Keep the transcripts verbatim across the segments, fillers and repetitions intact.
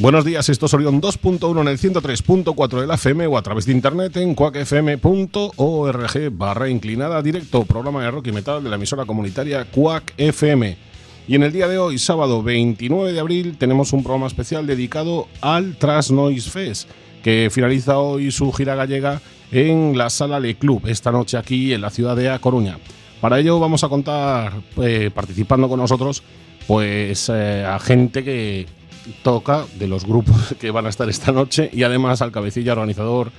Buenos días, esto es Orión dos punto uno en el ciento tres punto cuatro de la F M o a través de internet en cuacfm.org barra inclinada directo, programa de rock y metal de la emisora comunitaria Quack F M. Y en el día de hoy, sábado veintinueve de abril, tenemos un programa especial dedicado al Thrash Noise Fest, que finaliza hoy su gira gallega en la Sala Le Club, esta noche aquí en la ciudad de A Coruña. Para ello vamos a contar, eh, participando con nosotros, pues eh, a gente que toca de los grupos que van a estar esta noche y además al cabecilla organizador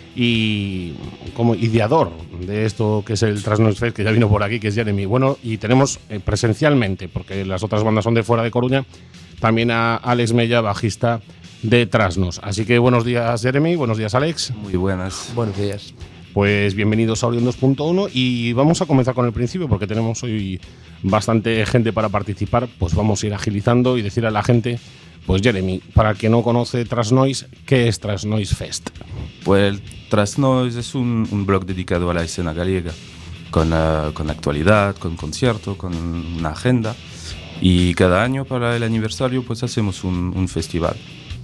y como ideador de esto que es el Thrash Noise Fest, que ya vino por aquí, que es Jeremy. Bueno, y tenemos eh, presencialmente, porque las otras bandas son de fuera de Coruña, también a Alex Mella, bajista de Trasnos. Así que buenos días, Jeremy, buenos días, Alex. Muy buenas. Buenos días. Pues bienvenidos a Orión dos punto uno y vamos a comenzar con el principio porque tenemos hoy bastante gente para participar. Pues vamos a ir agilizando y decir a la gente, pues Jeremy, para el que no conoce Thrash Noise, ¿qué es Thrash Noise Fest? Pues el Thrash Noise es un, un blog dedicado a la escena gallega, con, uh, con actualidad, con concierto, con una agenda, y cada año para el aniversario pues hacemos un, un festival.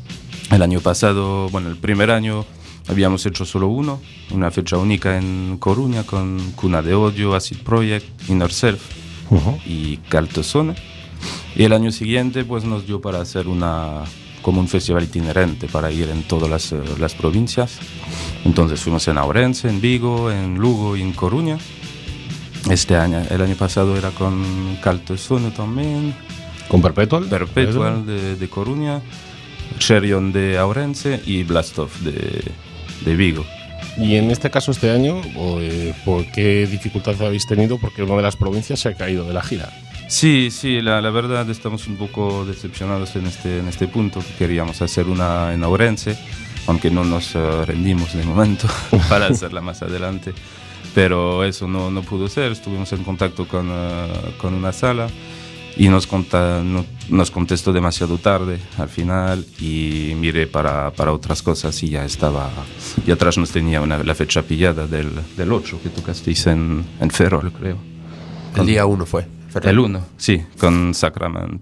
El año pasado, bueno, el primer año habíamos hecho solo uno, una fecha única en Coruña con Cuna de Odio, Acid Project, Inner Self uh-huh. y Caltozone. Y el año siguiente pues nos dio para hacer una, como un festival itinerante para ir en todas las, las provincias. Entonces fuimos en Ourense, en Vigo, en Lugo y en Coruña. Este año, el año pasado era con Caltozone también. ¿Con Perpetual? Perpetual de, de Coruña, Cherion de Ourense y Blastoff de, de Vigo. Y en este caso este año, ¿por qué dificultades habéis tenido? Porque una de las provincias se ha caído de la gira. Sí, sí, la, la verdad estamos un poco decepcionados en este, en este punto. Queríamos hacer una en Ourense, aunque no nos uh, rendimos de momento para hacerla más adelante. Pero eso no, no pudo ser. Estuvimos en contacto con, uh, con una sala y nos, conta, no, nos contestó demasiado tarde al final y miré para, para otras cosas y ya estaba, y atrás nos tenía una, la fecha pillada del, del ocho que tocasteis en, en Ferrol, creo. El día uno fue. Ferrol. El uno, sí, con Sacrament.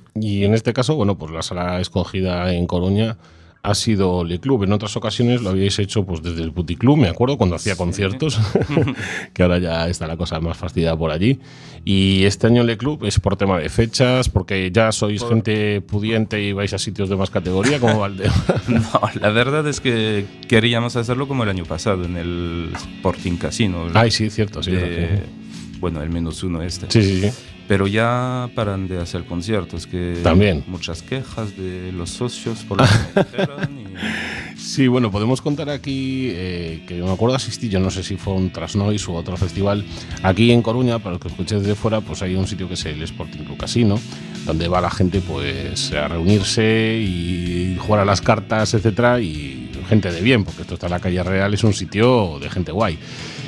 Y en este caso, bueno, pues la sala escogida en Coruña ha sido Le Club. En otras ocasiones lo habíais hecho pues desde el Puticlub, me acuerdo, cuando hacía sí. conciertos, que ahora ya está la cosa más fastidiada por allí. Y este año Le Club es por tema de fechas, porque ya sois por... gente pudiente y vais a sitios de más categoría, como Valdeo. No, la verdad es que queríamos hacerlo como el año pasado, en el Sporting Casino. Ay, sí, cierto, sí. De, bueno, el menos uno este. Sí, sí, sí. Pero ya paran de hacer conciertos, que también muchas quejas de los socios por lo que dijeron y... Sí, bueno, podemos contar aquí eh, que yo me acuerdo asistir, yo no sé si fue un Thrash Noise u otro festival aquí en Coruña, para los que escuchéis desde fuera, pues hay un sitio que es el Sporting Club Casino, donde va la gente pues a reunirse y jugar a las cartas, etcétera, y gente de bien, porque esto está en la calle Real, es un sitio de gente guay.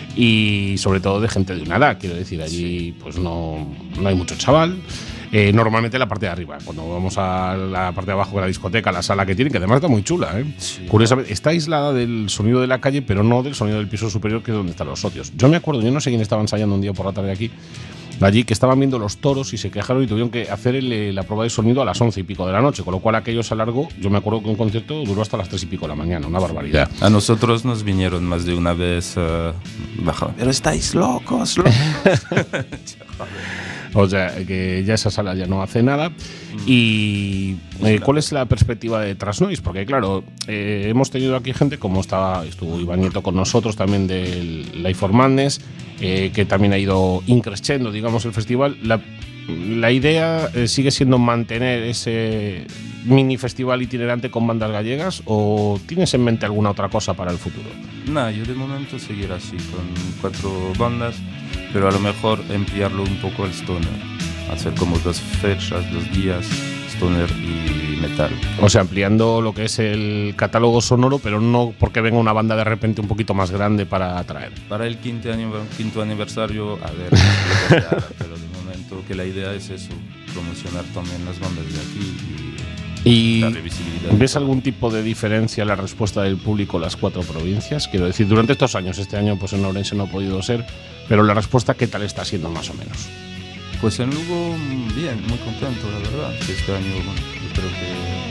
Y sobre todo de gente de una edad, quiero decir, allí pues no, no hay mucho chaval. Eh, normalmente la parte de arriba, cuando vamos a la parte de abajo de la discoteca, la sala que tienen, que además está muy chula, ¿eh? Sí. Curiosamente, está aislada del sonido de la calle, pero no del sonido del piso superior, que es donde están los socios. Yo me acuerdo, yo no sé quién estaba ensayando un día por la tarde aquí, allí, que estaban viendo los toros y se quejaron y tuvieron que hacer el, la prueba de sonido a las once y pico de la noche, con lo cual aquello se alargó. Yo me acuerdo que un concierto duró hasta las tres y pico de la mañana, una barbaridad. A nosotros nos vinieron más de una vez uh, bajo. Pero estáis locos, locos. O sea, que ya esa sala ya no hace nada. ¿Y eh, cuál es la perspectiva de Thrash Noise? Porque claro, eh, hemos tenido aquí gente como estaba, estuvo Iván Nieto con nosotros también del Life for Madness, eh, que también ha ido increciendo, digamos, el festival. La, la idea eh, sigue siendo mantener ese mini festival itinerante con bandas gallegas, ¿o tienes en mente alguna otra cosa para el futuro? No, yo de momento seguir así, con cuatro bandas, pero a lo mejor ampliarlo un poco el stoner, hacer como dos fechas, dos días, stoner y metal. O sea, ampliando lo que es el catálogo sonoro, pero no porque venga una banda de repente un poquito más grande para atraer. Para el quinto, año, quinto aniversario, a ver, lo que se haga, pero de momento que la idea es eso, promocionar también las bandas de aquí y... ¿Y ves algún tipo de diferencia en la respuesta del público en las cuatro provincias? Quiero decir, durante estos años, este año pues en Ourense no ha podido ser, pero la respuesta, ¿qué tal está siendo más o menos? Pues en Lugo, bien, muy contento, la verdad. Este año, bueno, yo creo que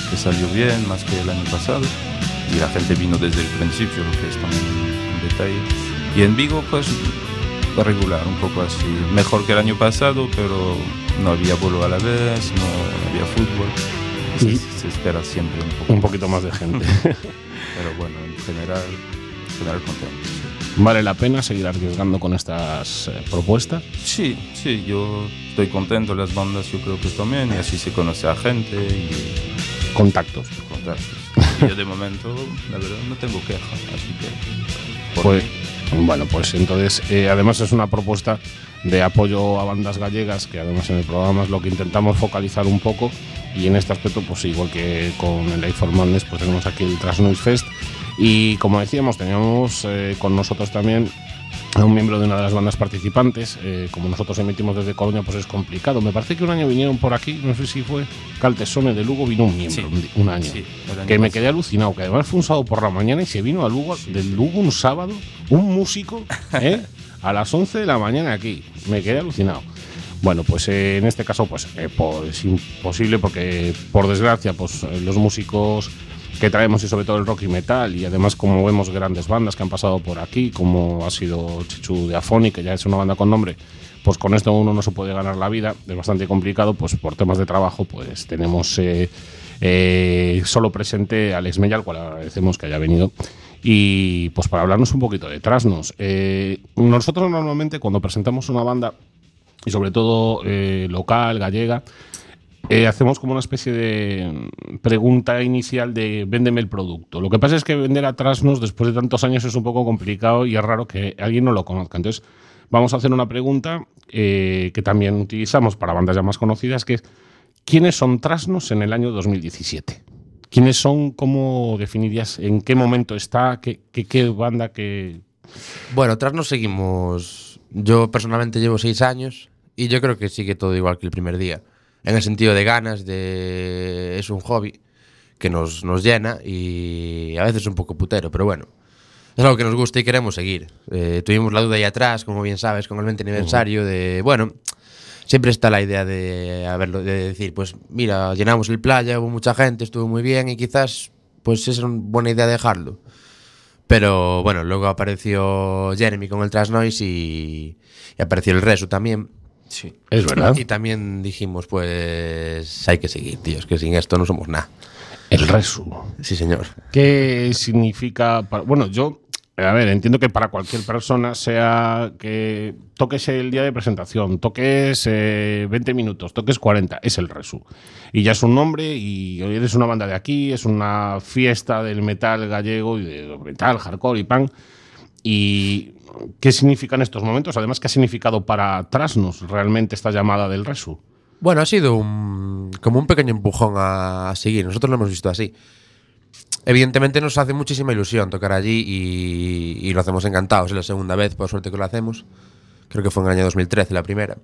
que salió bien, más que el año pasado. Y la gente vino desde el principio, lo que es también un detalle. Y en Vigo, pues, regular, un poco así. Mejor que el año pasado, pero no había bolo a la vez, no había fútbol. Se, se espera siempre un poco Un poquito más de gente. Pero bueno, en general, en general contento. ¿Vale la pena seguir arriesgando con estas eh, propuestas? Sí, sí, yo estoy contento, las bandas yo creo que también, y así se conoce a gente y Contactos. contactos. Y yo de momento, la verdad, no tengo queja, así que... Pues, bueno, pues entonces, eh, además es una propuesta de apoyo a bandas gallegas, que además en el programa es lo que intentamos focalizar un poco, y en este aspecto, pues igual que con el Life for Madness, pues tenemos aquí el Trans Noise Fest, y como decíamos, teníamos eh, con nosotros también a un miembro de una de las bandas participantes. Eh, como nosotros emitimos desde Coruña, pues es complicado. Me parece que un año vinieron por aquí, no sé si fue Caltesone de Lugo, vino un miembro, sí, un, un año, sí, año que me quedé alucinado, que además fue un sábado por la mañana y se vino a Lugo, del Lugo un sábado, un músico, ¿eh? a las once de la mañana aquí, me quedé alucinado. Bueno, pues eh, en este caso pues eh, pues imposible, porque por desgracia pues eh, los músicos que traemos, y sobre todo el rock y metal, y además como vemos grandes bandas que han pasado por aquí, como ha sido Chichu de Afoni, que ya es una banda con nombre, pues con esto uno no se puede ganar la vida, es bastante complicado, pues por temas de trabajo pues tenemos eh, eh, solo presente a Alex Mella, al cual agradecemos que haya venido, y pues para hablarnos un poquito de Trasnos. Eh, nosotros normalmente cuando presentamos una banda, y sobre todo eh, local, gallega, Eh, hacemos como una especie de pregunta inicial de véndeme el producto. Lo que pasa es que vender a Trasnos después de tantos años es un poco complicado y es raro que alguien no lo conozca. Entonces vamos a hacer una pregunta eh, que también utilizamos para bandas ya más conocidas, que es ¿quiénes son Trasnos en el año dos mil diecisiete? ¿Quiénes son? ¿Cómo definirías? ¿En qué momento está? ¿Qué, qué, qué banda? Qué... Bueno, Trasnos seguimos... Yo personalmente llevo seis años y yo creo que sigue todo igual que el primer día. En el sentido de ganas, de es un hobby que nos, nos llena y a veces un poco putero, pero bueno, es algo que nos gusta y queremos seguir. Eh, tuvimos la duda ahí atrás, como bien sabes, con el veinte aniversario, uh-huh. de, bueno, siempre está la idea de, a ver, de decir, pues mira, llenamos el Playa, hubo mucha gente, estuvo muy bien y quizás pues es una buena idea dejarlo. Pero bueno, luego apareció Jeremy con el Trans Noise y, y apareció el Resu también. Sí, es verdad. Y también dijimos, pues hay que seguir, tío, es que sin esto no somos nada. El Resu. Sí, señor. ¿Qué significa? Para, bueno, yo, a ver, entiendo que para cualquier persona, sea que toques el día de presentación, toques eh, veinte minutos, toques cuarenta, es el Resu. Y ya es un nombre y eres una banda de aquí, es una fiesta del metal gallego y de metal, hardcore y punk. Y ¿qué significan estos momentos? Además, ¿qué ha significado para Trasnos realmente esta llamada del Resu? Bueno, ha sido un, como un pequeño empujón a, a seguir. Nosotros lo hemos visto así. Evidentemente nos hace muchísima ilusión tocar allí y, y lo hacemos encantados. Es la segunda vez, por suerte, que lo hacemos. Creo que fue en el año dos mil trece la primera.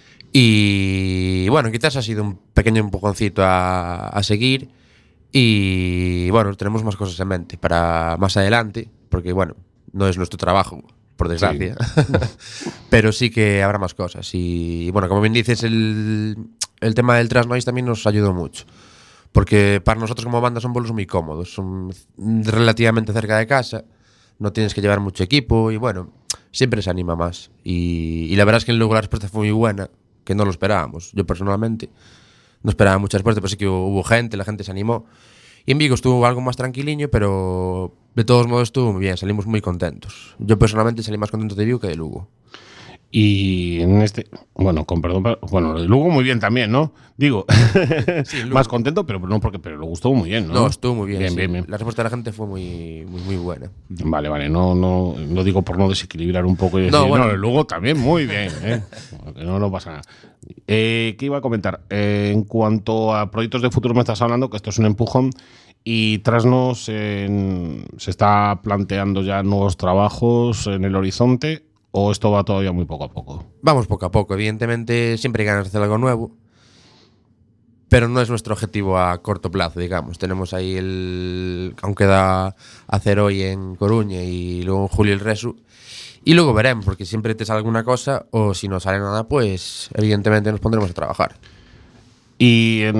Y bueno, quizás ha sido un pequeño empujoncito a, a seguir. Y bueno, tenemos más cosas en mente para más adelante, porque bueno, no es nuestro trabajo, por desgracia. Sí. Pero sí que habrá más cosas. Y bueno, como bien dices, el, el tema del Trans Noise también nos ayudó mucho. Porque para nosotros como banda son bolos muy cómodos. Son relativamente cerca de casa. No tienes que llevar mucho equipo. Y bueno, siempre se anima más. Y, y la verdad es que luego la respuesta fue muy buena, que no lo esperábamos. Yo personalmente no esperaba mucha respuesta, pero sí que hubo, hubo gente, la gente se animó. Y en Vigo estuvo algo más tranquiliño, pero de todos modos estuvo muy bien, salimos muy contentos. Yo personalmente salí más contento de Vigo que de Lugo. Y en este, bueno, con perdón, bueno, de Lugo muy bien también, ¿no? Digo, sí, más contento, pero no porque, pero Lugo estuvo muy bien, ¿no? No, estuvo muy bien, bien, sí. bien, bien. La respuesta de la gente fue muy, muy, muy buena. Vale, vale, no, no, lo digo por no desequilibrar un poco y decir, no, bueno. no el Lugo también muy bien, ¿eh? No, no pasa nada. Eh, ¿Qué iba a comentar? Eh, en cuanto a proyectos de futuro me estás hablando, que esto es un empujón. Y Trasnos eh, se está planteando ya nuevos trabajos en el horizonte, ¿o esto va todavía muy poco a poco? Vamos poco a poco, evidentemente siempre hay ganas de hacer algo nuevo, pero no es nuestro objetivo a corto plazo, digamos. Tenemos ahí el, aún queda hacer hoy en Coruña y luego en julio el Resu, y luego veremos, porque siempre te sale alguna cosa, o si no sale nada, pues evidentemente nos pondremos a trabajar. Y en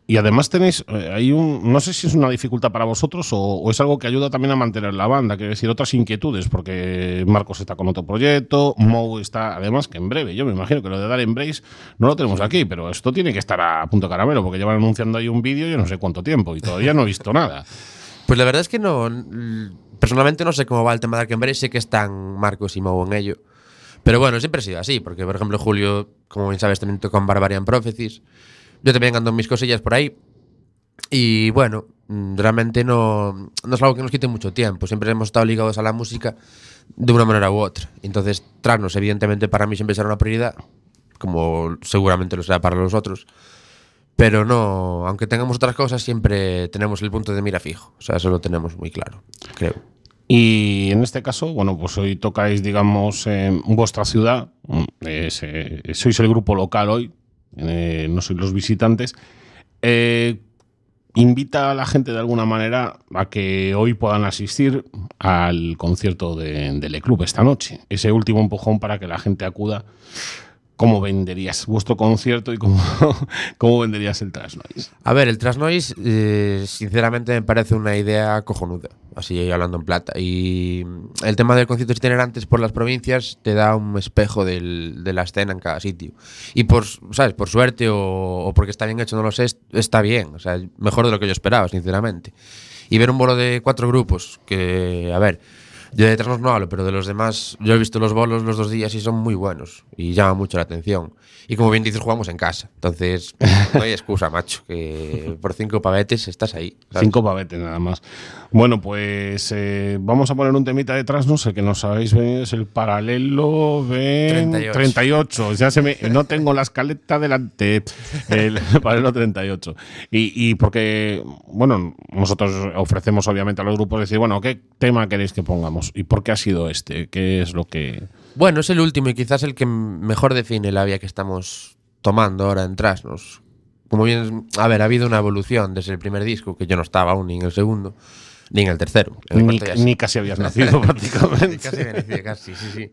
y además tenéis, eh, hay un, no sé si es una dificultad para vosotros o, o es algo que ayuda también a mantener la banda, quiero decir, otras inquietudes, porque Marcos está con otro proyecto, Mo está, además, que en breve, yo me imagino que lo de dar Embrace no lo tenemos aquí, pero esto tiene que estar a punto de caramelo, porque llevan anunciando ahí un vídeo yo no sé cuánto tiempo y todavía no he visto nada. Pues la verdad es que no. Personalmente no sé cómo va el tema de Dark Embrace, sé que están Marcos y Mo en ello. Pero bueno, siempre ha sido así, porque por ejemplo Julio, como bien sabes, también toca con Barbarian Prophecies. Yo también ando en mis cosillas por ahí. Y bueno, realmente no, no es algo que nos quite mucho tiempo. Siempre hemos estado ligados a la música de una manera u otra. Entonces, Trasnos, evidentemente, para mí siempre será una prioridad, como seguramente lo será para los otros. Pero no, aunque tengamos otras cosas, siempre tenemos el punto de mira fijo. O sea, eso lo tenemos muy claro, creo. Y en este caso, bueno, pues hoy tocáis, digamos, en vuestra ciudad. Es, eh, sois el grupo local hoy, eh, no sois los visitantes. Eh, invita a la gente de alguna manera a que hoy puedan asistir al concierto de, de Le Club esta noche. Ese último empujón para que la gente acuda. ¿Cómo venderías vuestro concierto y cómo, cómo venderías el Trasnoise? A ver, el Trasnoise, eh, sinceramente, me parece una idea cojonuda, así hablando en plata. Y el tema de conciertos itinerantes por las provincias te da un espejo del, de la escena en cada sitio. Y por, ¿sabes? Por suerte o, o porque está bien hecho, no lo sé, está bien. O sea, mejor de lo que yo esperaba, sinceramente. Y ver un bolo de cuatro grupos que, a ver, yo de Trasnos no hablo, pero de los demás, yo he visto los bolos los dos días y son muy buenos y llama mucho la atención. Y como bien dices, jugamos en casa. Entonces, no hay excusa, macho, que por cinco pavetes estás ahí, ¿sabes? Cinco pavetes nada más. Bueno, pues eh, vamos a poner un temita de Trasnos, el que no sabéis es el paralelo treinta y ocho. treinta y ocho. Ya se me, no tengo la escaleta delante. El paralelo treinta y ocho. Y, y porque, bueno, nosotros ofrecemos obviamente a los grupos decir, bueno, ¿qué tema queréis que pongamos? ¿Y por qué ha sido este? ¿Qué es lo que...? Bueno, es el último y quizás el que mejor define la vía que estamos tomando ahora en Trasnos. Como bien, a ver, ha habido una evolución desde el primer disco, que yo no estaba aún ni en el segundo, ni en el tercero. En el Ni, cuarto ya sí. ni casi habías nacido prácticamente. casi había nacido, casi, sí, sí.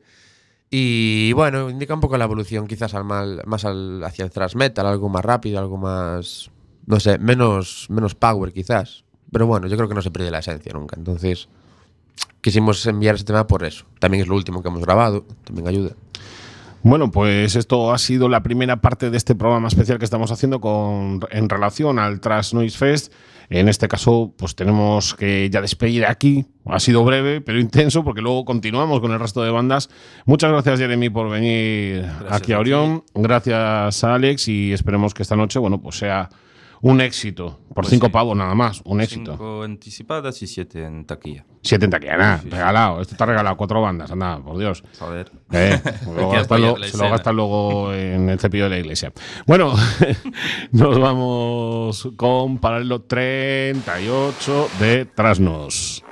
Y bueno, indica un poco la evolución quizás al mal, más al, hacia el thrash metal, algo más rápido, algo más, no sé, menos, menos power quizás. Pero bueno, yo creo que no se pierde la esencia nunca, entonces quisimos enviar ese tema por eso. También es lo último que hemos grabado, también ayuda. Bueno, pues esto ha sido la primera parte de este programa especial que estamos haciendo con, en relación al Trasnoise Fest. En este caso, pues tenemos que ya despedir aquí. Ha sido breve, pero intenso, porque luego continuamos con el resto de bandas. Muchas gracias, Jeremy, por venir gracias aquí a Orión. A gracias a Alex y esperemos que esta noche, bueno, pues sea un éxito. Por pues cinco sí. pavos nada más, un éxito. Cinco anticipadas y siete en taquilla. Siete en taquilla, nada, sí, sí. regalado. Esto está regalado, cuatro bandas, anda, por Dios. Joder. Eh, lo gastan lo, se lo gastan luego en el cepillo de la iglesia. Bueno, nos vamos con Paralelo treinta y ocho de Trasnos.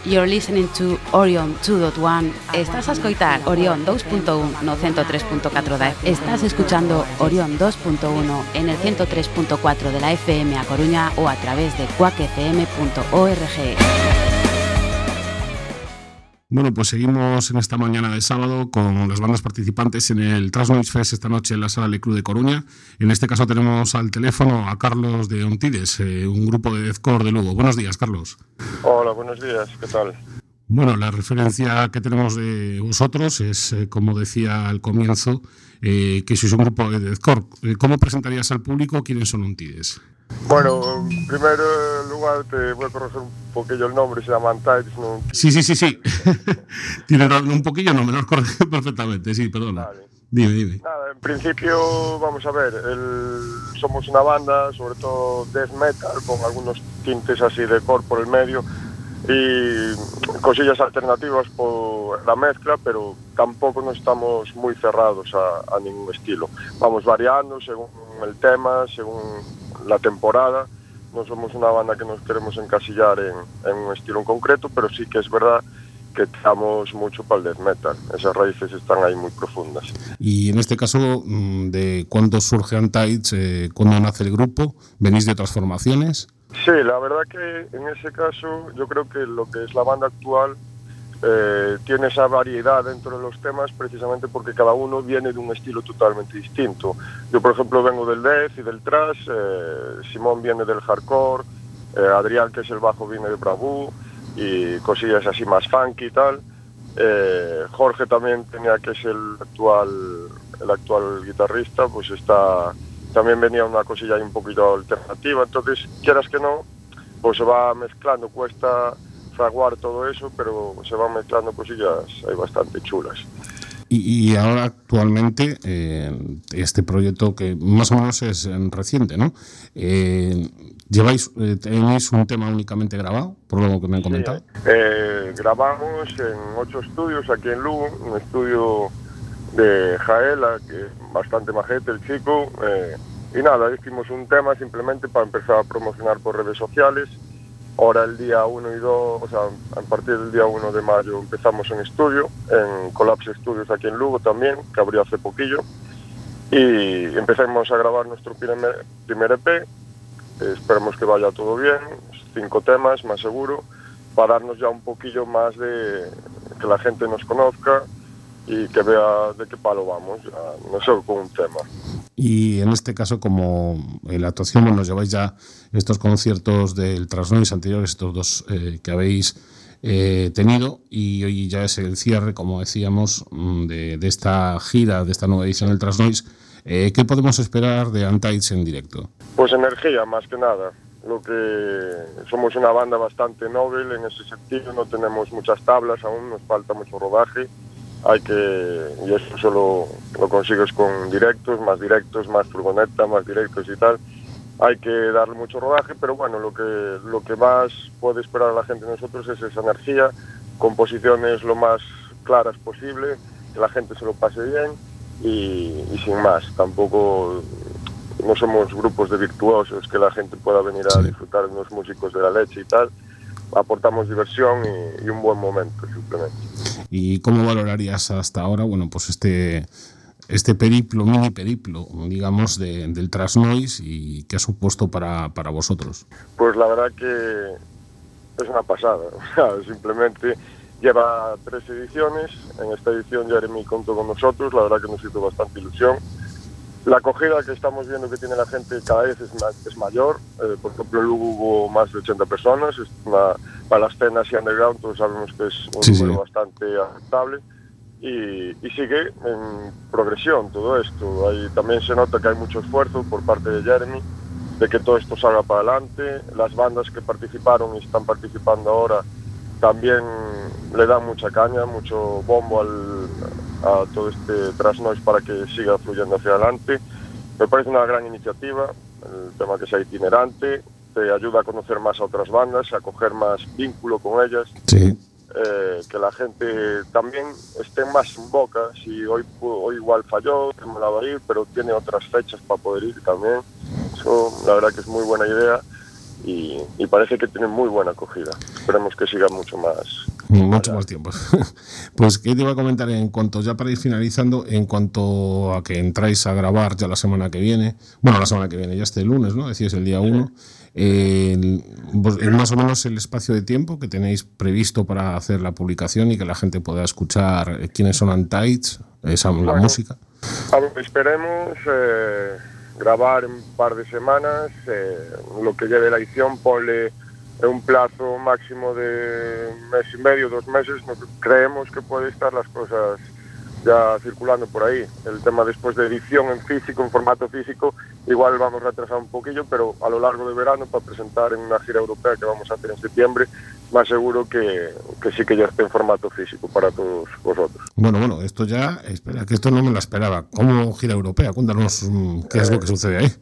You're listening to Orion two point one. Estás a escoitar Orion dos punto uno no ciento tres punto catro da F M. Estás escuchando Orion dos punto uno en el ciento tres punto cuatro de la F M a Coruña o a través de cuac f m punto org. Bueno, pues seguimos en esta mañana de sábado con las bandas participantes en el Trasnoise Fest esta noche en la Sala Leclú de Coruña. En este caso tenemos al teléfono a Carlos de Ontides, eh, un grupo de deathcore de Lugo. Buenos días, Carlos. Hola, buenos días, ¿qué tal? Bueno, la referencia que tenemos de vosotros es, eh, como decía al comienzo, eh, que sois un grupo de deathcore. Eh, ¿Cómo presentarías al público quiénes son Ontides? Bueno, en primer lugar te voy a corregir un poquillo el nombre, se llama Antides. No... Sí, sí, sí, sí. Tienes un poquillo, no me lo has corregido perfectamente, sí, perdona. Vale. Dime, dime. Nada, en principio, vamos a ver, el, somos una banda, sobre todo death metal, con algunos tintes así de core por el medio y cosillas alternativas por la mezcla, pero tampoco no estamos muy cerrados a, a ningún estilo. Vamos variando según el tema, según la temporada. No somos una banda que nos queremos encasillar en, en un estilo en concreto, pero sí que es verdad que tiramos mucho para el death metal. Esas raíces están ahí muy profundas. Y en este caso, ¿de cuándo surge Antides? Eh, ¿Cuándo nace el grupo? ¿Venís de otras formaciones? Sí, la verdad que en ese caso yo creo que lo que es la banda actual eh, tiene esa variedad dentro de los temas precisamente porque cada uno viene de un estilo totalmente distinto. Yo, por ejemplo, vengo del death y del thrash, eh, Simón viene del hardcore, eh, Adrián, que es el bajo, viene de bravú y cosillas así más funky y tal. Eh, Jorge también tenía, que es el actual, el actual guitarrista, pues está... También venía una cosilla ahí un poquito alternativa, entonces, quieras que no, pues se va mezclando, cuesta fraguar todo eso, pero se van mezclando cosillas ahí bastante chulas. Y, y ahora actualmente, eh, este proyecto que más o menos es reciente, ¿no? Eh, ¿Lleváis, eh, tenéis un tema únicamente grabado, por lo que me han comentado? Sí, eh, grabamos en ocho estudios aquí en Lugo, un estudio de Jaela, que es bastante majete el chico, eh, y nada, hicimos un tema simplemente para empezar a promocionar por redes sociales. Ahora el día uno y dos, o sea, a partir del día uno de mayo empezamos en estudio, en Collapse Studios aquí en Lugo también, que abrió hace poquillo, y empezamos a grabar nuestro primer, primer E P. Eh, esperemos que vaya todo bien, cinco temas más seguro, para darnos ya un poquillo más de que la gente nos conozca y que vea de qué palo vamos, no solo con un tema. Y en este caso, como en la actuación, bueno, nos lleváis ya estos conciertos del Trasnoise anteriores, estos dos eh, que habéis eh, tenido, y hoy ya es el cierre, como decíamos, de, de esta gira, de esta nueva edición del Trasnoise. Eh, ¿Qué podemos esperar de Antides en directo? Pues energía, más que nada. Lo que somos una banda bastante noble en ese sentido, no tenemos muchas tablas aún, nos falta mucho rodaje. Hay que, y eso solo lo consigues con directos, más directos, más furgoneta, más directos y tal. Hay que darle mucho rodaje, pero bueno, lo que, lo que más puede esperar a la gente de nosotros es esa energía, composiciones lo más claras posible, que la gente se lo pase bien y, y sin más. Tampoco no somos grupos de virtuosos que la gente pueda venir a disfrutar de unos músicos de la leche y tal. Aportamos diversión y, y un buen momento, simplemente. ¿Y cómo valorarías hasta ahora, bueno, pues este, este periplo, mini periplo, digamos, de, del Trasnoise y qué ha supuesto para, para vosotros? Pues la verdad que es una pasada. O sea, simplemente lleva tres ediciones. En esta edición Jeremy contó con nosotros, la verdad que nos hizo bastante ilusión. La acogida que estamos viendo que tiene la gente cada vez es, más, es mayor. Eh, por ejemplo, en Lugo hubo más de ochenta personas. Es una, para la escena así underground, todos sabemos que es un sí, número sí. bastante aceptable. Y, y sigue en progresión todo esto. Ahí también se nota que hay mucho esfuerzo por parte de Jeremy, de que todo esto salga para adelante. Las bandas que participaron y están participando ahora también le dan mucha caña, mucho bombo al, a todo este Trasnoise para que siga fluyendo hacia adelante. Me parece una gran iniciativa, el tema que sea itinerante, te ayuda a conocer más a otras bandas, a coger más vínculo con ellas, sí. eh, que la gente también esté más en boca. Si hoy, hoy igual falló, que me la va a ir, pero tiene otras fechas para poder ir también. Eso la verdad que es muy buena idea. y, y parece que tiene muy buena acogida. Esperemos que siga mucho más. Mucho más tiempo. Pues que te iba a comentar en cuanto, ya para ir finalizando, en cuanto a que entráis a grabar ya la semana que viene, bueno, la semana que viene, ya este lunes, ¿no? Decís el día uno. Eh, más o menos el espacio de tiempo que tenéis previsto para hacer la publicación y que la gente pueda escuchar quiénes son Untied, esa, bueno, la música. A ver, esperemos eh, grabar en un par de semanas, eh, lo que lleve la edición, ponle un plazo máximo de mes y medio, dos meses. No, creemos que puede estar las cosas ya circulando por ahí. El tema después de edición en físico, en formato físico, igual vamos a retrasar un poquillo, pero a lo largo de verano, para presentar en una gira europea que vamos a hacer en septiembre, más seguro que, que sí que ya esté en formato físico para todos vosotros. Bueno, bueno, esto ya, espera, que esto no me lo esperaba. ¿Cómo gira europea? Cuéntanos um, qué es lo que sucede ahí.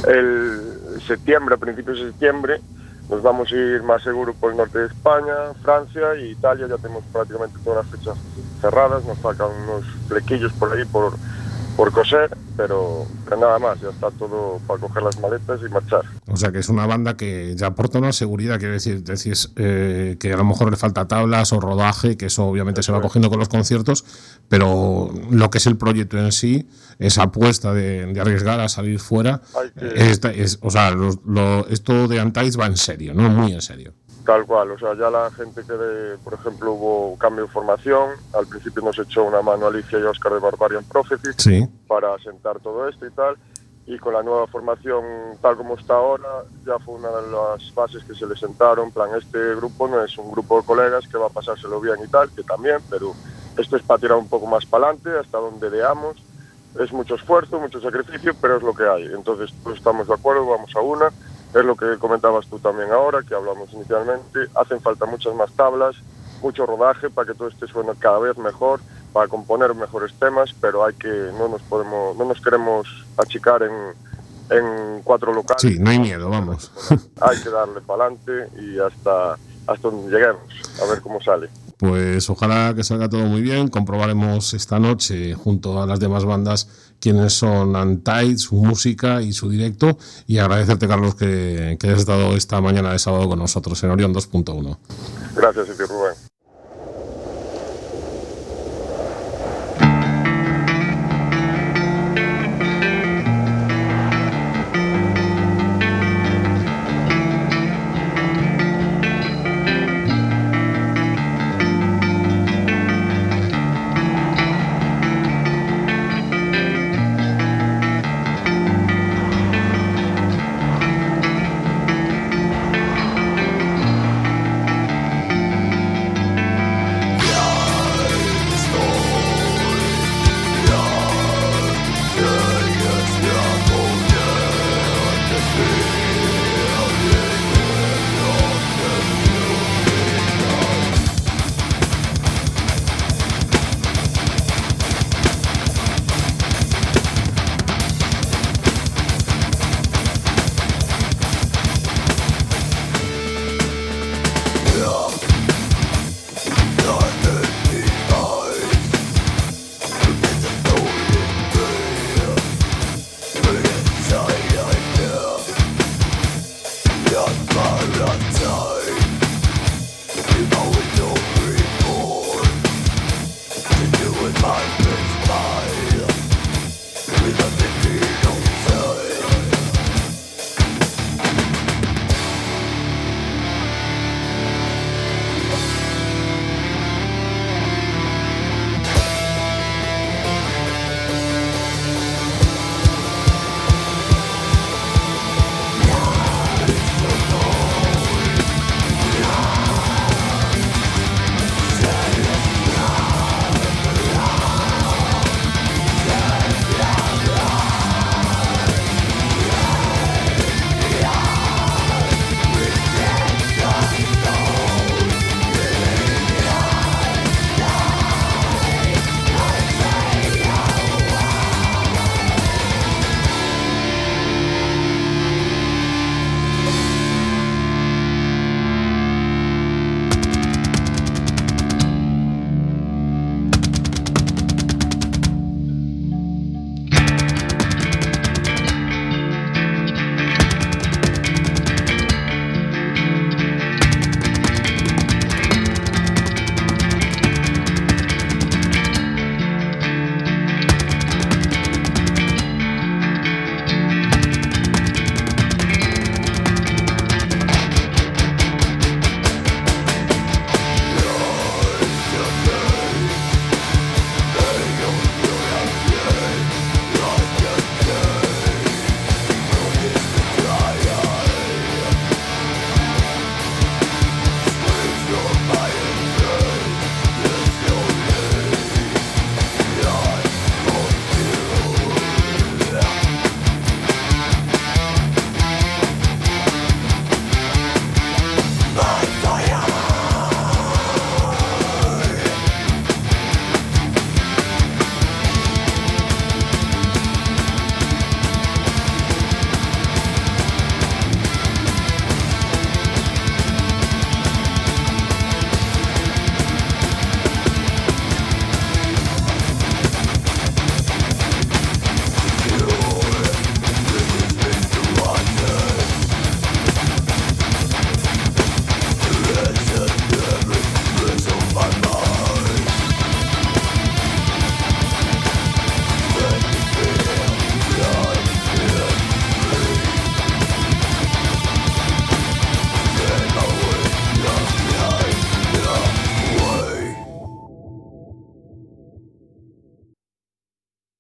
El septiembre, a principios de septiembre, nos vamos a ir más seguro por el norte de España, Francia e Italia. Ya tenemos prácticamente todas las fechas cerradas, nos faltan unos flequillos por ahí por, por coser, pero, pero nada más, ya está todo para coger las maletas y marchar. O sea que es una banda que ya aporta una seguridad, quiero decir, decís eh, que a lo mejor le falta tablas o rodaje, que eso obviamente eso se va cogiendo con los conciertos, pero lo que es el proyecto en sí, esa apuesta de, de arriesgar a salir fuera, que... es, es, o sea, lo, lo, esto de Untied va en serio, ¿no? Muy en serio. Tal cual, o sea, ya la gente que, de, por ejemplo, hubo cambio de formación, al principio nos echó una mano Alicia y Óscar de Barbarian Prophecy, sí, para asentar todo esto y tal, y con la nueva formación tal como está ahora, ya fue una de las bases que se le sentaron, en plan, este grupo no es un grupo de colegas que va a pasárselo bien y tal, que también, pero esto es para tirar un poco más para adelante, hasta donde veamos, es mucho esfuerzo, mucho sacrificio, pero es lo que hay, entonces todos estamos de acuerdo, vamos a una. Es lo que comentabas tú también ahora, que hablamos inicialmente, hacen falta muchas más tablas, mucho rodaje para que todo este suene cada vez mejor, para componer mejores temas, pero hay que no nos podemos, no nos queremos achicar en, en cuatro locales. Sí, no hay miedo, vamos. Hay que darle para adelante y hasta, hasta donde lleguemos, a ver cómo sale. Pues ojalá que salga todo muy bien. Comprobaremos esta noche, junto a las demás bandas, quiénes son Untied, su música y su directo. Y agradecerte, Carlos, que, que hayas estado esta mañana de sábado con nosotros en Orión dos punto uno. Gracias, Iti Rubén.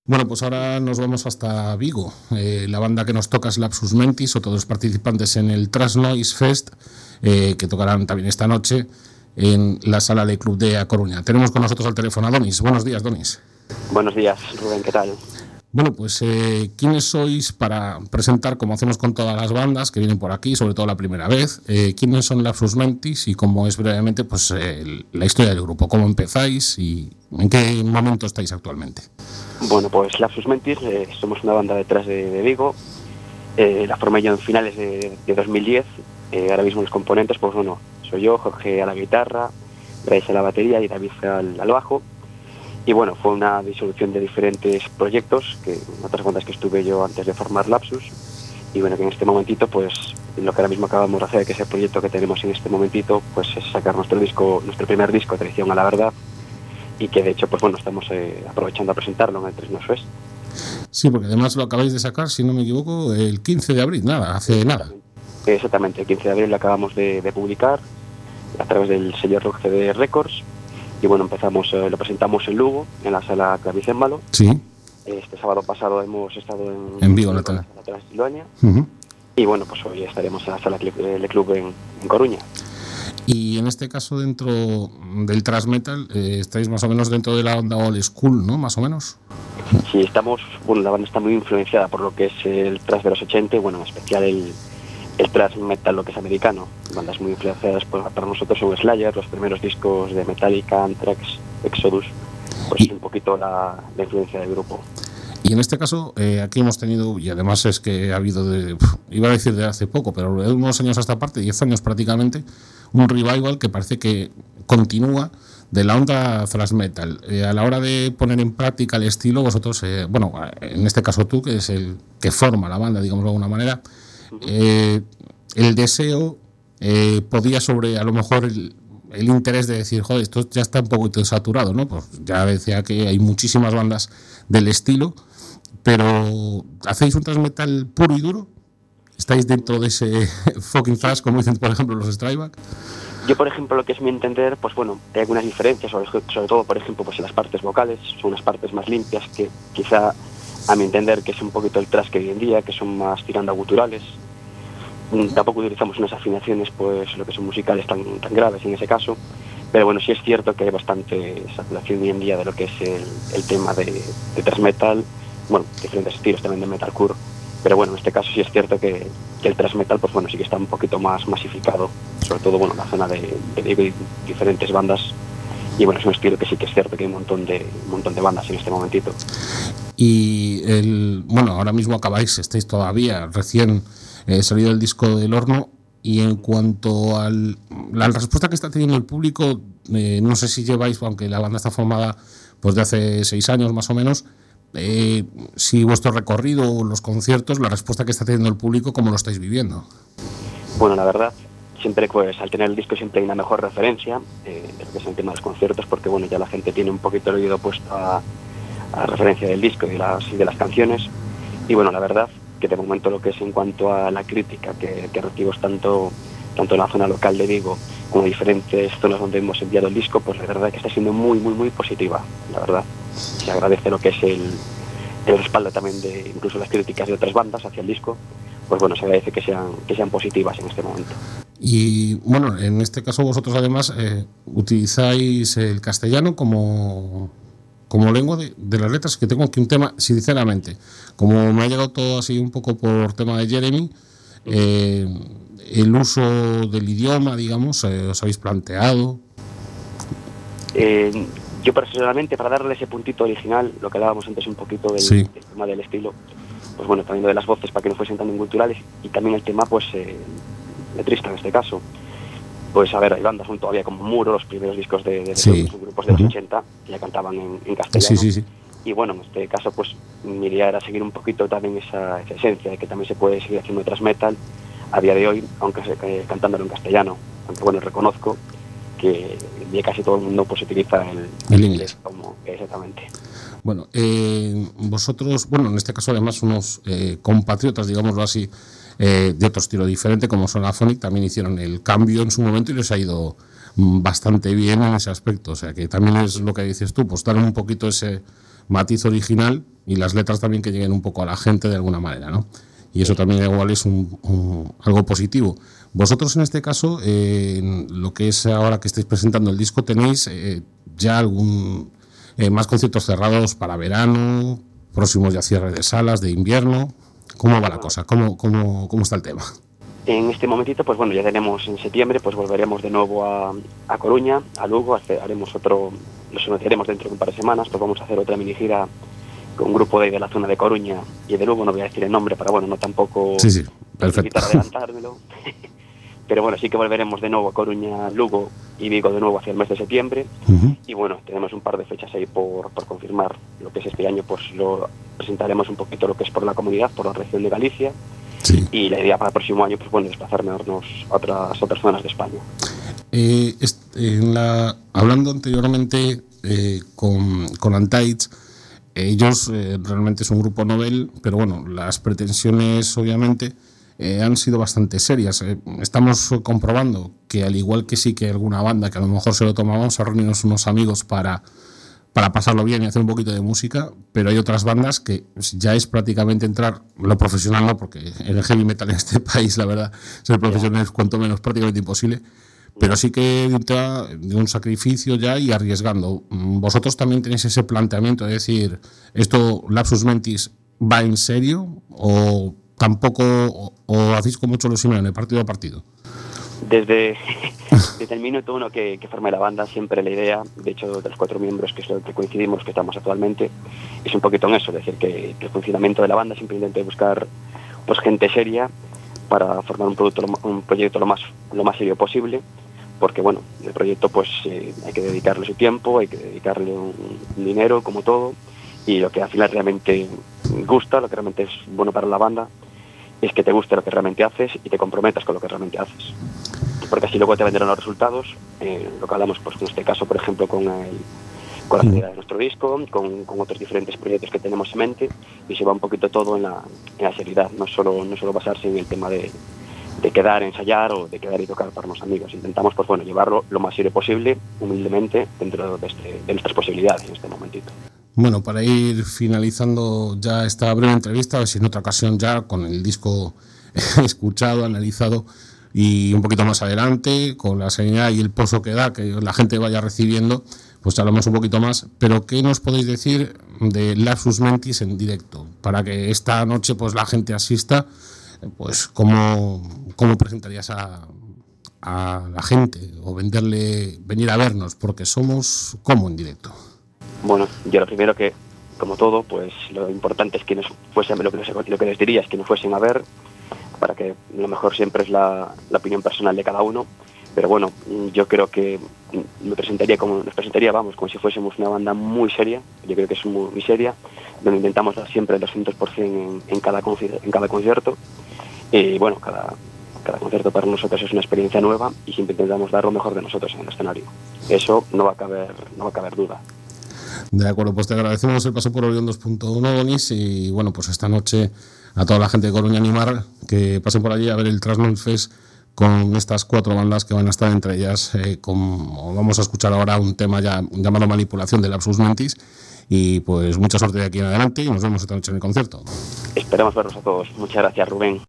Bueno, pues ahora nos vamos hasta Vigo. Eh, la banda que nos toca es Lapsus Mentis, o todos los participantes en el Thrash Noise Fest, eh, que tocarán también esta noche en la sala de Club de A Coruña. Tenemos con nosotros al teléfono a Donis. Buenos días, Donis. Buenos días, Rubén, ¿qué tal? Bueno, pues eh, ¿quiénes sois para presentar, como hacemos con todas las bandas que vienen por aquí, sobre todo la primera vez? Eh, ¿Quiénes son Lapsus Mentis y cómo es brevemente pues, eh, la historia del grupo? ¿Cómo empezáis y en qué momento estáis actualmente? Bueno, pues Lapsus Mentis, eh, somos una banda detrás de, de Vigo. Eh, la formé yo en finales de, de dos mil diez. Eh, ahora mismo los componentes, pues bueno, soy yo, Jorge a la guitarra, Bryce a la batería y David al, al bajo. Y bueno, fue una disolución de diferentes proyectos, que otras bandas que estuve yo antes de formar Lapsus. Y bueno, que en este momentito, pues lo que ahora mismo acabamos de hacer, que es el proyecto que tenemos en este momentito, pues es sacar nuestro disco, nuestro primer disco, Traición a la Verdad, y que de hecho, pues bueno, estamos eh, aprovechando a presentarlo en el Thrash Noise Fest. Sí, porque además lo acabáis de sacar, si no me equivoco, el quince de abril, nada, hace nada. Exactamente, el quince de abril lo acabamos de, de publicar a través del sello Rock C D Records. Y bueno, empezamos, eh, lo presentamos en Lugo, en la sala Clavicémbalo. Sí. Este sábado pasado hemos estado en, en Vigo, en la sala Transilvania. Uh-huh. Y bueno, pues hoy estaremos en la sala del club en, en Coruña. Y en este caso, dentro del thrash metal, eh, estáis más o menos dentro de la onda old school, ¿no? Más o menos. Sí, estamos, bueno, la banda está muy influenciada por lo que es el thrash de los ochenta y bueno, en especial el, el thrash metal, lo que es americano. Bandas muy influenciadas por, para nosotros son Slayer, los primeros discos de Metallica, Anthrax, Exodus, pues y, un poquito la, la influencia del grupo. Y en este caso, eh, aquí hemos tenido, y además es que ha habido, de, iba a decir de hace poco, pero de unos años a esta parte, diez años prácticamente, un revival que parece que continúa de la onda thrash metal. Eh, a la hora de poner en práctica el estilo, vosotros, eh, bueno, en este caso tú, que es el que forma la banda, digamos de alguna manera, eh, el deseo eh, podía sobre, a lo mejor, el, el interés de decir, joder, esto ya está un poquito saturado, ¿no? Pues ya decía que hay muchísimas bandas del estilo, pero ¿hacéis un thrash metal puro y duro? ¿Estáis dentro de ese fucking thrash, como dicen, por ejemplo, los Strikeback? Yo, por ejemplo, lo que es mi entender, pues bueno, hay algunas diferencias, sobre, sobre todo, por ejemplo, pues en las partes vocales, son unas partes más limpias que quizá, a mi entender, que es un poquito el thrash que hoy en día, que son más tirando a guturales. Tampoco utilizamos unas afinaciones, pues lo que son musicales tan, tan graves en ese caso, pero bueno, sí es cierto que hay bastante saturación hoy en día de lo que es el, el tema de, de thrash metal, bueno, diferentes estilos también de metalcore, pero bueno, en este caso sí es cierto que, que el thrash metal, pues bueno, sí que está un poquito más masificado, sobre todo, bueno, en la zona de, de, de diferentes bandas, y bueno, es un estilo que sí que es cierto que hay un montón de, un montón de bandas en este momentito. Y el, bueno, ahora mismo acabáis, estáis todavía recién eh, salido el disco del horno, y en cuanto a la respuesta que está teniendo el público, eh, no sé si lleváis, aunque la banda está formada pues de hace seis años más o menos, eh, si vuestro recorrido o los conciertos, la respuesta que está teniendo el público, ¿cómo lo estáis viviendo? Bueno, la verdad, siempre pues al tener el disco siempre hay una mejor referencia, eh, de lo que es el tema de los conciertos, porque bueno, ya la gente tiene un poquito el oído puesto a, a la referencia del disco y de las, y de las canciones, y bueno, la verdad que de momento lo que es en cuanto a la crítica que, que recibimos tanto, tanto en la zona local de Vigo como en diferentes zonas donde hemos enviado el disco, pues la verdad que está siendo muy, muy, muy positiva, la verdad. Se agradece lo que es el, el respaldo también de incluso las críticas de otras bandas hacia el disco, pues bueno, se agradece que sean, que sean positivas en este momento. Y bueno, en este caso vosotros además eh, utilizáis el castellano como... como lengua de, de las letras, que tengo aquí un tema, sinceramente, como me ha llegado todo así un poco por tema de Jeremy, eh, el uso del idioma, digamos, eh, ¿os habéis planteado? Eh, yo personalmente, para darle ese puntito original, lo que hablábamos antes un poquito del, sí. del tema del estilo, pues bueno, también lo de las voces para que no fuesen tan culturales, y también el tema, pues, eh, letrista en este caso. Pues a ver, hay bandas son todavía como Muro, los primeros discos de, de, sí. de los grupos de los uh-huh. ochenta, que ya cantaban en, en castellano. Sí, sí, sí. Y bueno, en este caso, pues mi idea era seguir un poquito también esa, esa esencia de que también se puede seguir haciendo thrash metal a día de hoy, aunque se, eh, cantándolo en castellano. Aunque bueno, reconozco que ya casi todo el mundo pues utiliza el, el inglés. Como, exactamente. Bueno, eh, vosotros, bueno, en este caso además unos eh, compatriotas, digámoslo así, Eh, de otro estilo diferente, como son Aphonic, también hicieron el cambio en su momento y les ha ido bastante bien en ese aspecto. O sea que también es lo que dices tú, pues dar un poquito ese matiz original y las letras también que lleguen un poco a la gente de alguna manera, ¿no? Y eso también igual es un, un, algo positivo. Vosotros en este caso, eh, en lo que es ahora que estáis presentando el disco, ¿tenéis eh, ya algún eh, más conciertos cerrados para verano, próximos ya cierre de salas, de invierno? ¿Cómo va la cosa? ¿Cómo, cómo, cómo está el tema? En este momentito, pues bueno, ya tenemos en septiembre, pues volveremos de nuevo a, a Coruña, a Lugo, hace, haremos otro, los anunciaremos dentro de un par de semanas, pues vamos a hacer otra mini gira con un grupo de ahí de la zona de Coruña y de Lugo, no voy a decir el nombre para, bueno, no tampoco sí, sí, perfecto. adelantármelo. Pero bueno, sí que volveremos de nuevo a Coruña, Lugo y Vigo de nuevo hacia el mes de septiembre. Uh-huh. Y bueno, tenemos un par de fechas ahí por, por confirmar. Lo que es este año, pues lo presentaremos un poquito lo que es por la comunidad, por la región de Galicia. Sí. Y la idea para el próximo año, pues bueno, desplazarnos a otras, otras zonas de España. Eh, en la, hablando anteriormente eh, con, con Antaitz, ellos eh, realmente es un grupo novel, pero bueno, las pretensiones obviamente eh, han sido bastante serias. Eh, estamos comprobando que al igual que sí que hay alguna banda que a lo mejor se lo tomamos a reunirnos unos amigos para, para pasarlo bien y hacer un poquito de música, pero hay otras bandas que ya es prácticamente entrar, lo profesional no, porque el heavy metal en este país, la verdad, ser profesional es cuanto menos prácticamente imposible. Pero sí que de un sacrificio ya y arriesgando. ¿Vosotros también tenéis ese planteamiento de decir, esto Lapsus Mentis va en serio o tampoco, o, o hacéis con mucho los Simeone, partido a partido? Desde, desde el minuto uno que, que formé la banda, siempre la idea, de hecho de los cuatro miembros que es lo que coincidimos, que estamos actualmente, es un poquito en eso, es decir, que, que el funcionamiento de la banda siempre intenté buscar pues gente seria para formar un producto, un proyecto lo más, lo más serio posible. Porque bueno, el proyecto pues eh, hay que dedicarle su tiempo, hay que dedicarle un, un dinero como todo, y lo que al final realmente gusta, lo que realmente es bueno para la banda, es que te guste lo que realmente haces y te comprometas con lo que realmente haces. Porque así luego te vendrán los resultados, eh, lo que hablamos pues en este caso por ejemplo con, el, con la salida de nuestro disco, con, con otros diferentes proyectos que tenemos en mente, y se va un poquito todo en la, en la seriedad, no solo, no solo basarse en el tema de de quedar, ensayar o de quedar y tocar para los amigos. Intentamos, pues bueno, llevarlo lo más serio posible, humildemente, dentro de, este, de nuestras posibilidades en este momentito. Bueno, para ir finalizando ya esta breve entrevista, a ver si en otra ocasión ya con el disco escuchado, analizado y un poquito más adelante, con la serenidad y el pozo que da, que la gente vaya recibiendo, pues hablamos un poquito más. Pero ¿qué nos podéis decir de Lapsus Mentis en directo? Para que esta noche pues la gente asista. Pues ¿cómo, cómo presentarías a, a la gente o venderle, venir a vernos? Porque somos como en directo. Bueno, yo lo primero que, como todo, pues lo importante es que nos fuesen, lo que, lo que les diría es que nos fuesen a ver, para que lo mejor siempre es la, la opinión personal de cada uno. Pero bueno, yo creo que me presentaría como, nos presentaría, vamos, como si fuésemos una banda muy seria. Yo creo que es muy, muy seria, donde intentamos dar siempre el doscientos por ciento en, en, cada, en cada concierto. Y bueno, cada, cada concierto para nosotros es una experiencia nueva y siempre intentamos dar lo mejor de nosotros en el escenario. Eso no va a caber, no va a caber duda. De acuerdo, pues te agradecemos el paso por Orión dos punto uno, Donis, y bueno, pues esta noche a toda la gente de Coruña animar que pasen por allí a ver el Trasnoise Fest con estas cuatro bandas que van a estar entre ellas, eh, con, vamos a escuchar ahora un tema ya llamado Manipulación de Lapsus Mentis. Y pues mucha suerte de aquí en adelante y nos vemos esta noche en el concierto. Esperamos verlos a todos. Muchas gracias, Rubén.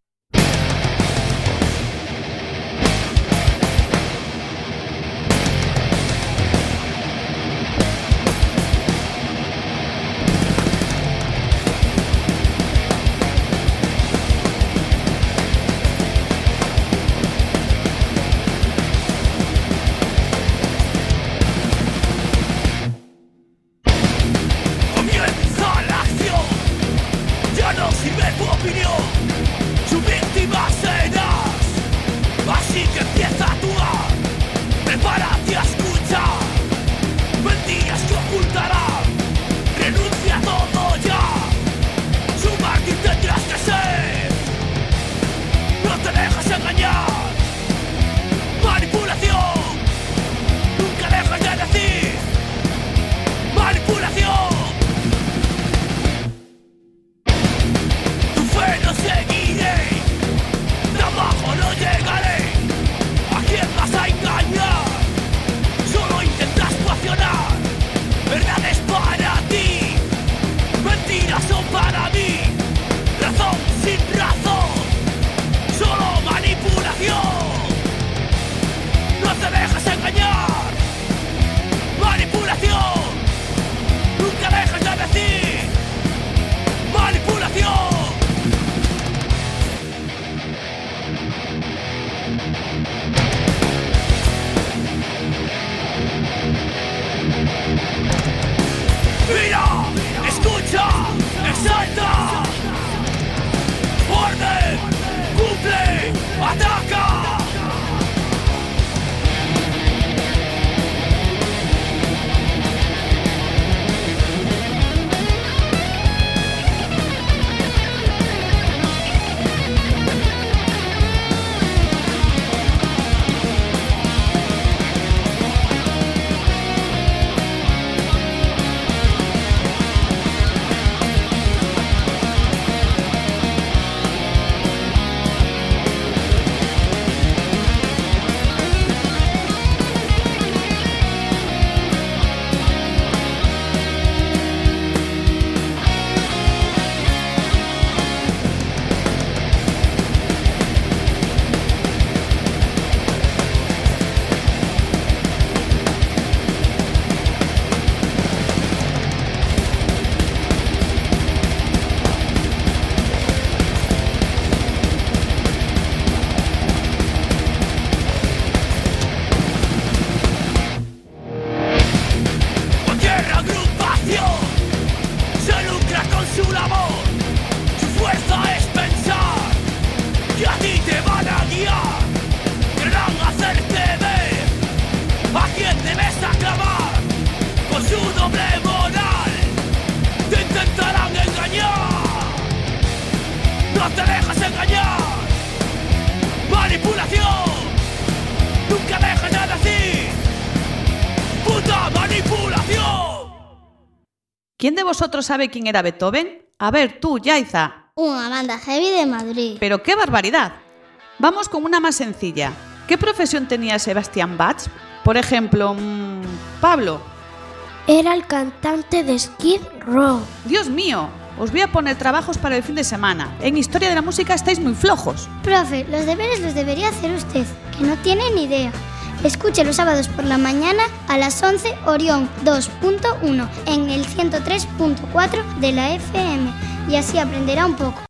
No te dejas engañar. Manipulación. Nunca dejes de decir. Puta manipulación. ¿Quién de vosotros sabe quién era Beethoven? A ver, tú, Yaiza. Una banda heavy de Madrid. ¡Pero qué barbaridad! Vamos con una más sencilla. ¿Qué profesión tenía Sebastián Bach? Por ejemplo, mmm, Pablo. Era el cantante de Skid Row. ¡Dios mío! Os voy a poner trabajos para el fin de semana. En Historia de la Música estáis muy flojos. Profe, los deberes los debería hacer usted, que no tiene ni idea. Escuche los sábados por la mañana a las once Orión dos punto uno en el ciento tres punto cuatro de la F M y así aprenderá un poco.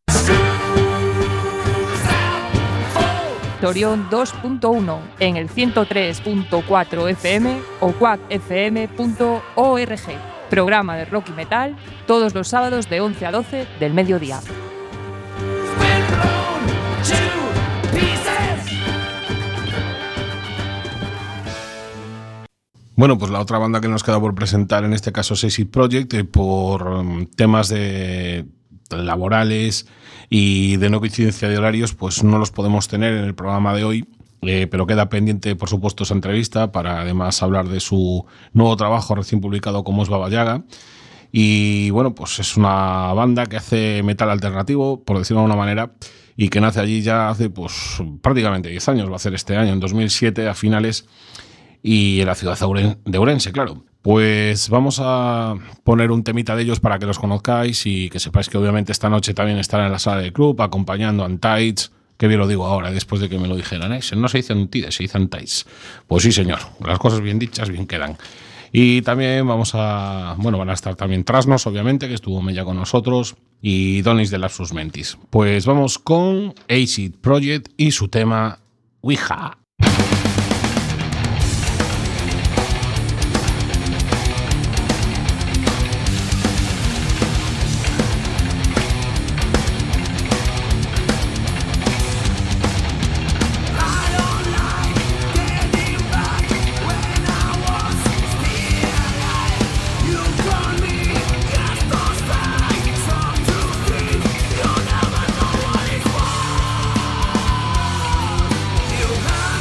Orión dos punto uno en el ciento tres punto cuatro F M o quack f m punto org. Programa de rock y metal todos los sábados de once a doce del mediodía. Bueno, pues la otra banda que nos queda por presentar, en este caso Exit Project, eh, por um, temas de laborales y de no coincidencia de horarios, pues no los podemos tener en el programa de hoy, eh, pero queda pendiente, por supuesto, esa entrevista para además hablar de su nuevo trabajo recién publicado como es Baba Yaga. Y bueno, pues es una banda que hace metal alternativo, por decirlo de alguna manera, y que nace allí ya hace pues prácticamente diez años, va a ser este año, en dos mil siete, a finales, y en la ciudad de Ourense, claro. Pues vamos a poner un temita de ellos para que los conozcáis y que sepáis que obviamente esta noche también estarán en la sala del club acompañando a Antides, que bien lo digo ahora, después de que me lo dijeran, ¿eh? No se dice Antides, se dice Antides. Pues sí, señor, las cosas bien dichas bien quedan. Y también vamos a, bueno, van a estar también Trasnos, obviamente, que estuvo Mella con nosotros, y Donis de Lapsus Mentis. Pues vamos con Exit Project y su tema Ouija. You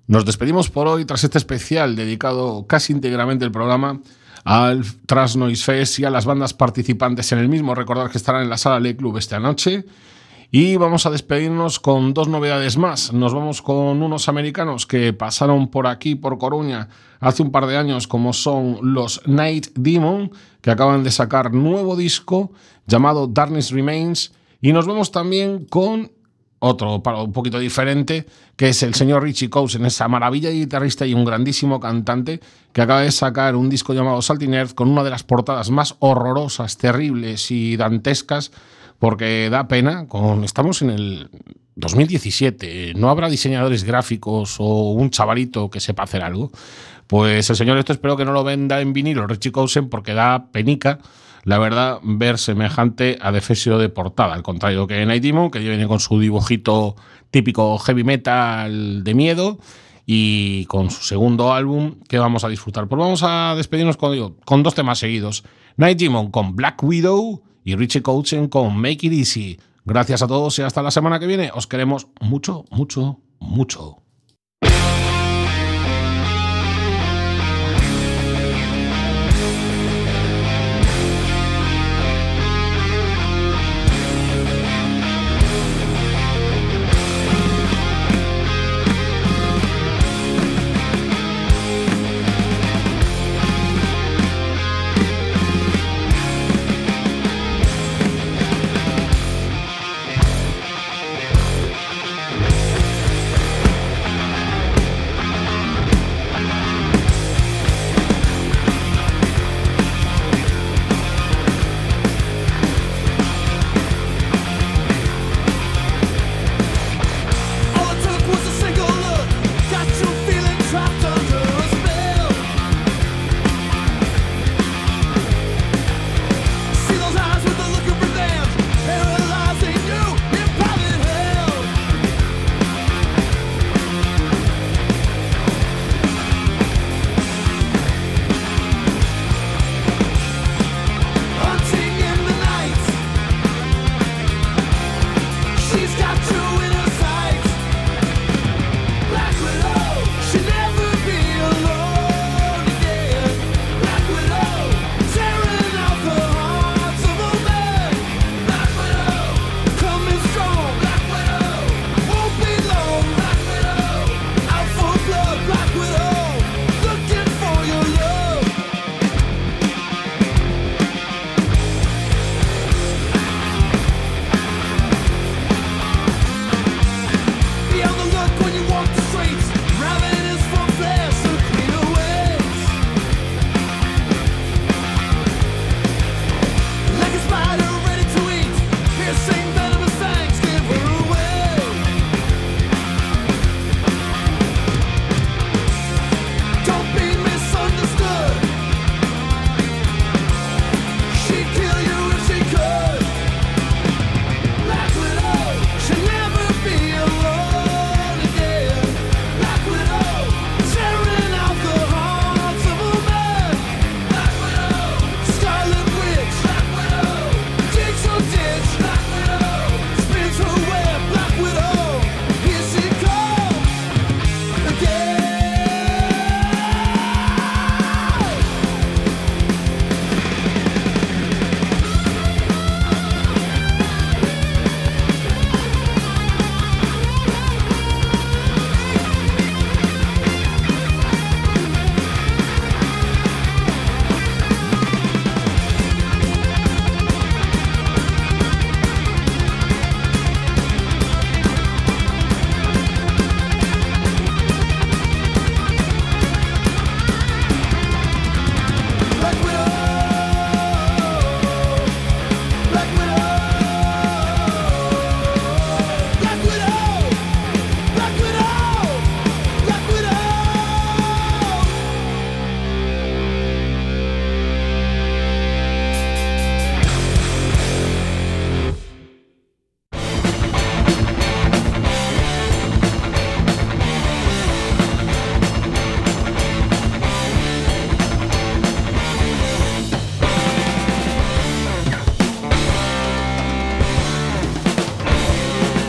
Nos despedimos por hoy tras este especial dedicado casi íntegramente el programa al Thrash Noise Fest y a las bandas participantes en el mismo. Recordad que estarán en la Sala Le Club esta noche. Y vamos a despedirnos con dos novedades más. Nos vamos con unos americanos que pasaron por aquí, por Coruña, hace un par de años, como son los Night Demon, que acaban de sacar nuevo disco llamado Darkness Remains. Y nos vemos también con otro para un poquito diferente, que es el señor Richie Kotzen, esa maravilla de guitarrista y un grandísimo cantante que acaba de sacar un disco llamado Salting Earth con una de las portadas más horrorosas, terribles y dantescas, porque da pena. Con, estamos en el dos mil diecisiete, no habrá diseñadores gráficos o un chavalito que sepa hacer algo. Pues el señor esto espero que no lo venda en vinilo, Richie Kotzen, porque da penica, la verdad, ver semejante adefesio de portada. Al contrario que Night Demon, que viene con su dibujito típico heavy metal de miedo, y con su segundo álbum que vamos a disfrutar. Pues vamos a despedirnos con, digo, con dos temas seguidos. Night Demon con Black Widow y Richie Kotzen con Make It Easy. Gracias a todos y hasta la semana que viene. Os queremos mucho, mucho, mucho.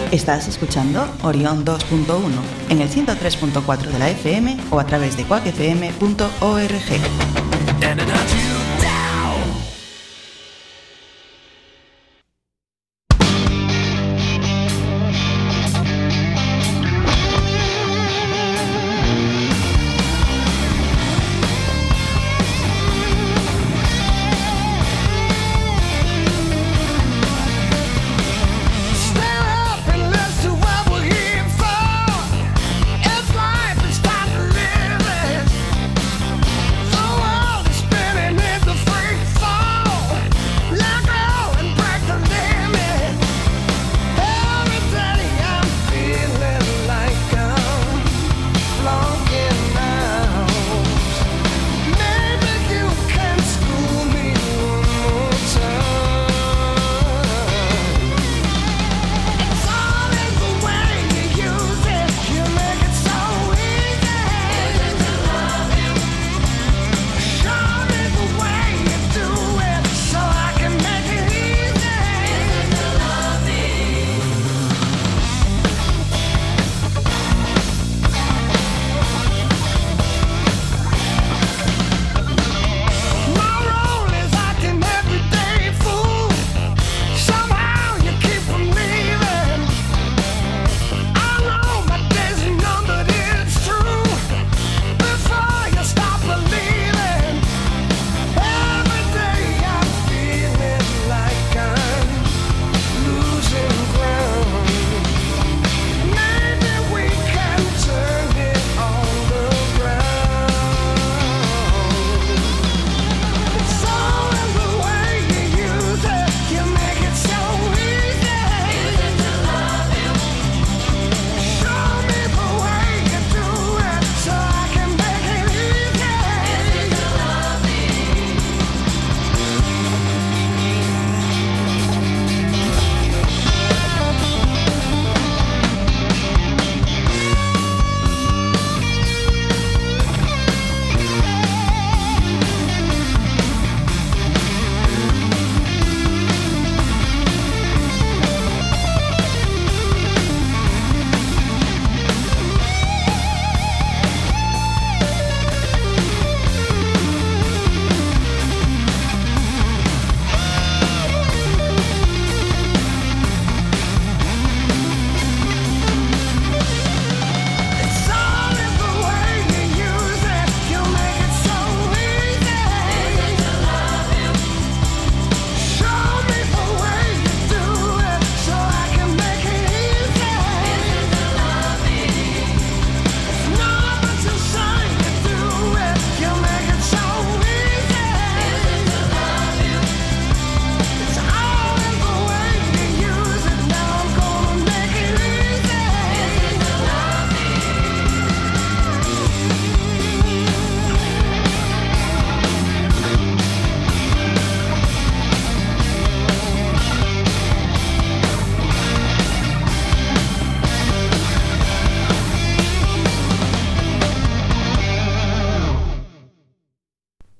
Estás escuchando Orión dos punto uno en el ciento tres punto cuatro de la F M o a través de cuac f m punto org.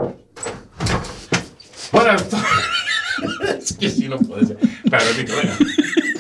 Bueno, esto... es que sí, no puede ser. Claro, Nico, venga.